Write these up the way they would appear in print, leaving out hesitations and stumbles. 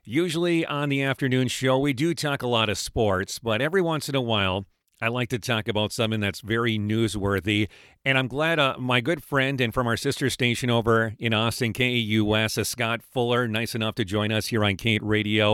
Usually on the afternoon show, we do talk a lot of sports, but every once in a while, I like to talk about something that's very newsworthy. And I'm glad my good friend and from our sister station over in Austin, KAUS, Scott Fuller, nice enough to join us here on Kate Radio.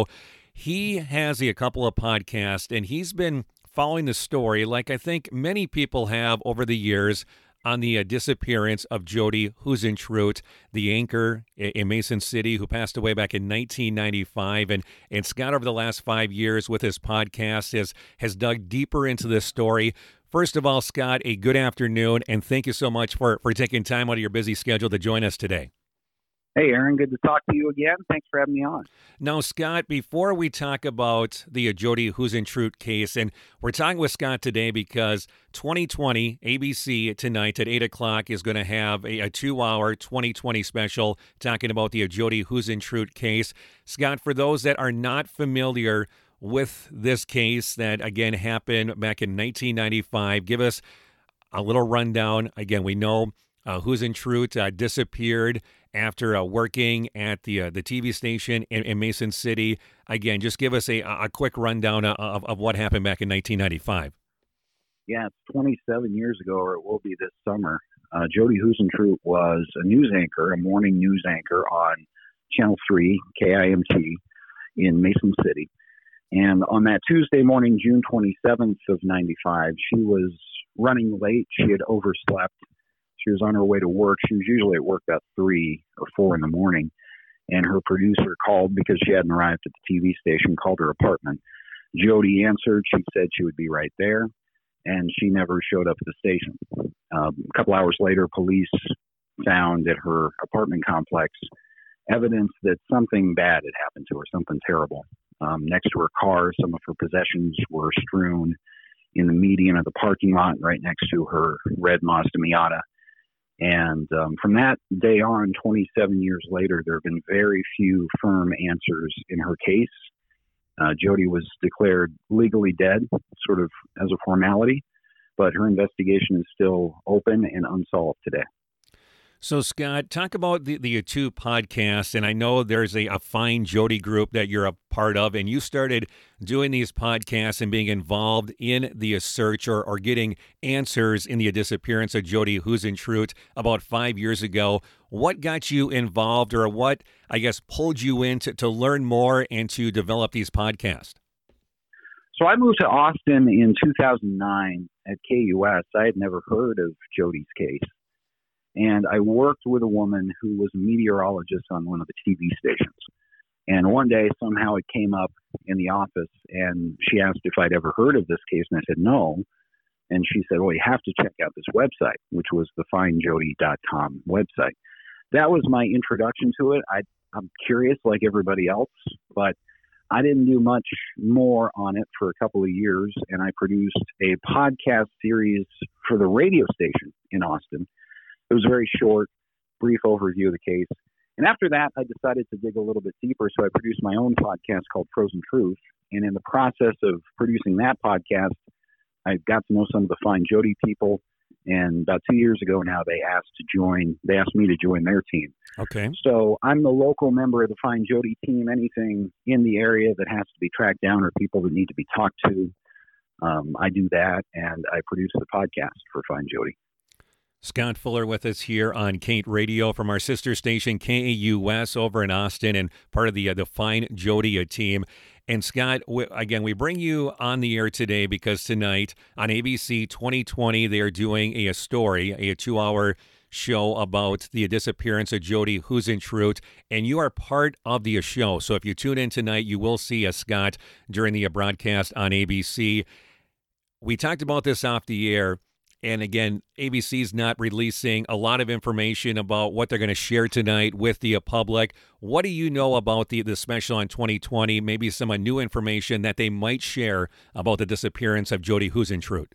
He has a couple of podcasts, and he's been following the story like I think many people have over the years on the disappearance of Jodi Huisentruit, the anchor in Mason City who passed away back in 1995. And Scott, over the last 5 years with his podcast, has dug deeper into this story. First of all, Scott, a good afternoon, and thank you so much for taking time out of your busy schedule to join us today. Hey, Aaron, good to talk to you again. Thanks for having me on. Now, Scott, before we talk about the Jodi Huisentruit case, and we're talking with Scott today because 2020, ABC tonight at 8 o'clock is going to have a 2-hour 2020 special talking about the Jodi Huisentruit case. Scott, for those that are not familiar with this case that, again, happened back in 1995, give us a little rundown. Again, we know Huisentruit disappeared after working at the TV station in Mason City. Again, just give us a quick rundown of what happened back in 1995. Yeah, it's 27 years ago, or it will be this summer. Jodi Huisentruit was a news anchor, a morning news anchor on Channel 3, KIMT, in Mason City. And on that Tuesday morning, June 27th of 95, she was running late. She had overslept. She was on her way to work. She was usually at work about 3 or 4 in the morning. And her producer called because she hadn't arrived at the TV station, called her apartment. Jodi answered. She said she would be right there. And she never showed up at the station. A couple hours later, police found at her apartment complex evidence that something bad had happened to her, something terrible. Next to her car, some of her possessions were strewn in the median of the parking lot right next to her red Mazda Miata. And from that day on, 27 years later, there have been very few firm answers in her case. Jodi was declared legally dead, sort of as a formality, but her investigation is still open and unsolved today. So, Scott, talk about the two podcasts, and I know there's a Find Jodi group that you're a part of, and you started doing these podcasts and being involved in the search or getting answers in the disappearance of Jodi Huisentruit about 5 years ago. What got you involved, or what, I guess, pulled you in to learn more and to develop these podcasts? So I moved to Austin in 2009 at KUS. I had never heard of Jodi's case. And I worked with a woman who was a meteorologist on one of the TV stations. And one day, somehow it came up in the office, and she asked if I'd ever heard of this case, and I said no. And she said, well, you have to check out this website, which was the findjodi.com website. That was my introduction to it. I'm curious like everybody else, but I didn't do much more on it for a couple of years, and I produced a podcast series for the radio station in Austin. It was a very short, brief overview of the case. And after that, I decided to dig a little bit deeper, so I produced my own podcast called Frozen Truth. And in the process of producing that podcast, I got to know some of the Find Jodi people. And about 2 years ago now, they asked me to join their team. Okay. So I'm the local member of the Find Jodi team. Anything in the area that has to be tracked down or people that need to be talked to, I do that, and I produce the podcast for Find Jodi. Scott Fuller with us here on Kate Radio from our sister station KAUS over in Austin, and part of the Find Jodi team. And Scott, again, we bring you on the air today because tonight on ABC 2020 they are doing a story, a 2-hour show about the disappearance of Jodi Huisentruit, and you are part of the show. So if you tune in tonight, you will see Scott during the broadcast on ABC. We talked about this off the air. And again, ABC's not releasing a lot of information about what they're going to share tonight with the public. What do you know about the special on 2020, maybe some new information that they might share about the disappearance of Jodi Huisentruit?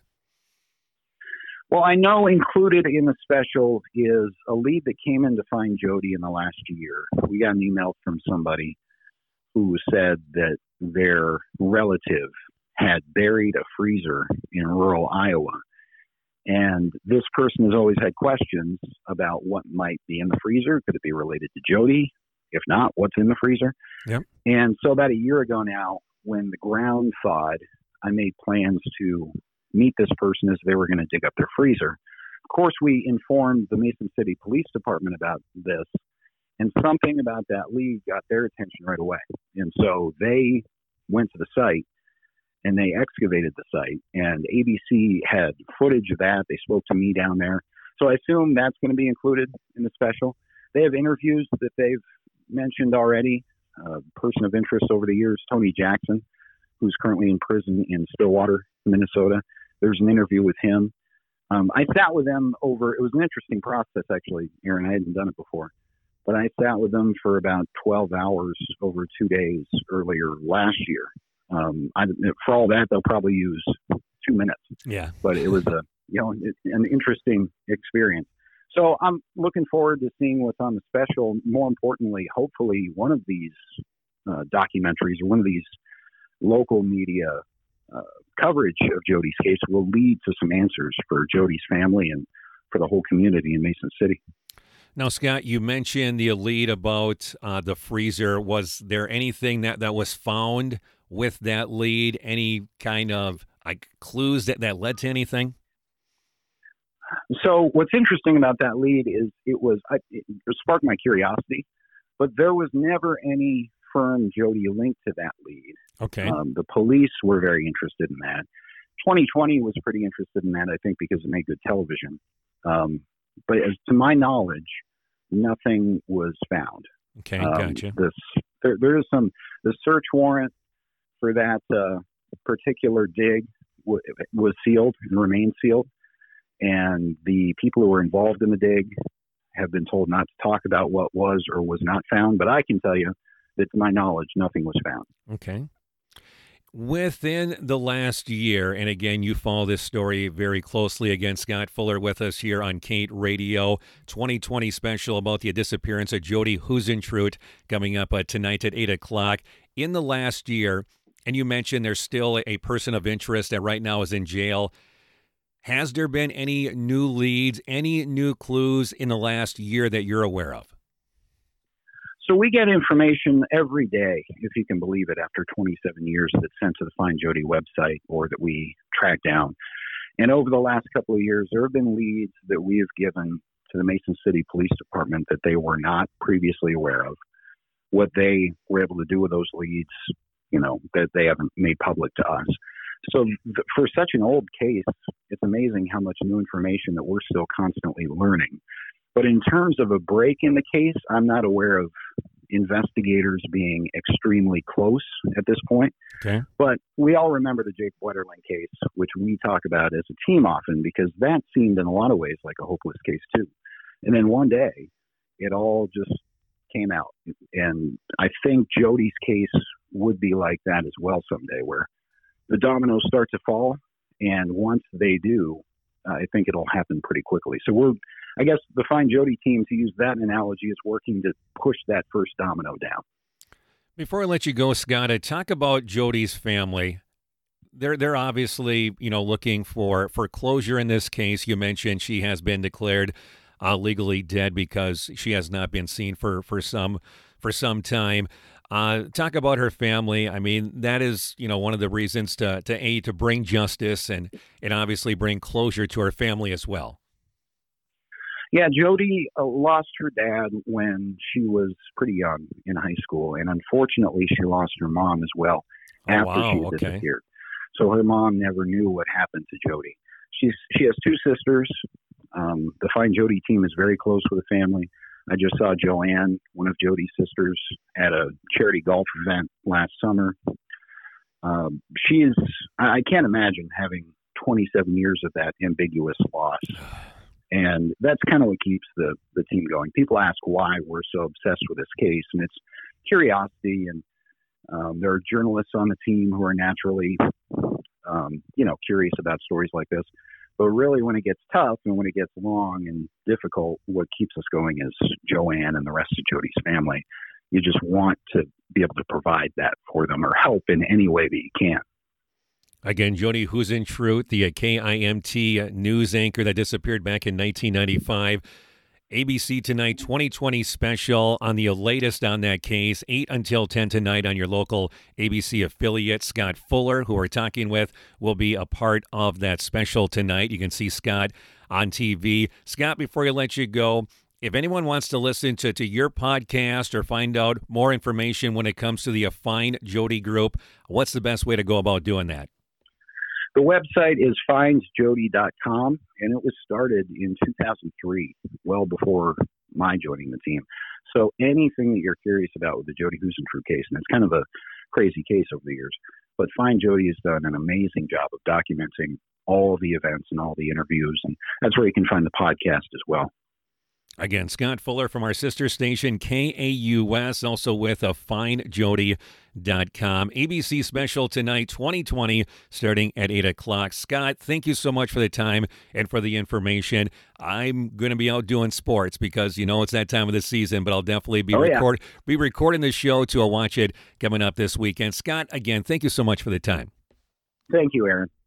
Well, I know included in the special is a lead that came in to Find Jodi in the last year. We got an email from somebody who said that their relative had buried a freezer in rural Iowa. And this person has always had questions about what might be in the freezer. Could it be related to Jodi? If not, what's in the freezer? Yep. And so about a year ago now, when the ground thawed, I made plans to meet this person as they were going to dig up their freezer. Of course, we informed the Mason City Police Department about this, and something about that lead got their attention right away. And so they went to the site and they excavated the site, and ABC had footage of that. They spoke to me down there. So I assume that's going to be included in the special. They have interviews that they've mentioned already. Person of interest over the years, Tony Jackson, who's currently in prison in Stillwater, Minnesota. There's an interview with him. I sat with them it was an interesting process, actually, Aaron. I hadn't done it before. But I sat with them for about 12 hours over 2 days earlier last year. For all that, they'll probably use 2 minutes. Yeah. But it was an interesting experience. So I'm looking forward to seeing what's on the special. More importantly, hopefully one of these documentaries or one of these local media coverage of Jody's case will lead to some answers for Jody's family and for the whole community in Mason City. Now, Scott, you mentioned the lead about the freezer. Was there anything that was found with that lead? Any kind of clues that led to anything? So what's interesting about that lead is it sparked my curiosity, but there was never any firm Jody linked to that lead. Okay. The police were very interested in that. 2020 was pretty interested in that, I think, because it made good television. But as to my knowledge, nothing was found. Okay, gotcha. There is the search warrant for that particular dig was sealed and remains sealed. And the people who were involved in the dig have been told not to talk about what was or was not found. But I can tell you that, to my knowledge, nothing was found. Okay. Within the last year, and again, you follow this story very closely. Again, Scott Fuller with us here on Kate Radio, 2020 special about the disappearance of Jody Huisentruit coming up tonight at 8 o'clock. In the last year, and you mentioned there's still a person of interest that right now is in jail. Has there been any new leads, any new clues in the last year that you're aware of? So we get information every day, if you can believe it, after 27 years that's sent to the Find Jody website or that we track down. And over the last couple of years, there have been leads that we have given to the Mason City Police Department that they were not previously aware of. What they were able to do with those leads, that they haven't made public to us. So for such an old case, it's amazing how much new information that we're still constantly learning. But in terms of a break in the case, I'm not aware of investigators being extremely close at this point. Okay. But we all remember the Jake Wetterling case, which we talk about as a team often, because that seemed in a lot of ways like a hopeless case too. And then one day, it all just came out. And I think Jody's case would be like that as well someday, where the dominoes start to fall, and once they do, I think it'll happen pretty quickly. So I guess the Find Jody team, to use that analogy, is working to push that first domino down. Before I let you go, Scott, talk about Jody's family. They're obviously, looking for closure in this case. You mentioned she has been declared legally dead because she has not been seen for some time. Talk about her family. I mean, that is, one of the reasons to bring justice and obviously bring closure to her family as well. Yeah, Jody lost her dad when she was pretty young in high school, and unfortunately, she lost her mom as well after she disappeared. So her mom never knew what happened to Jody. She has two sisters. The Find Jody team is very close with the family. I just saw Joanne, one of Jody's sisters, at a charity golf event last summer. I can't imagine having 27 years of that ambiguous loss. And that's kind of what keeps the team going. People ask why we're so obsessed with this case, and it's curiosity. And there are journalists on the team who are naturally, curious about stories like this. But really, when it gets tough and when it gets long and difficult, what keeps us going is Joanne and the rest of Jody's family. You just want to be able to provide that for them or help in any way that you can. Again, Jody Huisentruit, the KIMT news anchor that disappeared back in 1995. ABC Tonight 2020 special on the latest on that case, 8 until 10 tonight on your local ABC affiliate. Scott Fuller, who we're talking with, will be a part of that special tonight. You can see Scott on TV. Scott, before you let you go, if anyone wants to listen to your podcast or find out more information when it comes to the Find Jody Group, what's the best way to go about doing that? The website is findsjody.com, and it was started in 2003, well before my joining the team. So anything that you're curious about with the Jody Huisentruit case, and it's kind of a crazy case over the years, but Find Jody has done an amazing job of documenting all of the events and all the interviews, and that's where you can find the podcast as well. Again, Scott Fuller from our sister station, KAUS, also with FindJody.com. ABC special tonight, 2020, starting at 8 o'clock. Scott, thank you so much for the time and for the information. I'm going to be out doing sports because, it's that time of the season, but I'll definitely be recording the show to watch it coming up this weekend. Scott, again, thank you so much for the time. Thank you, Aaron.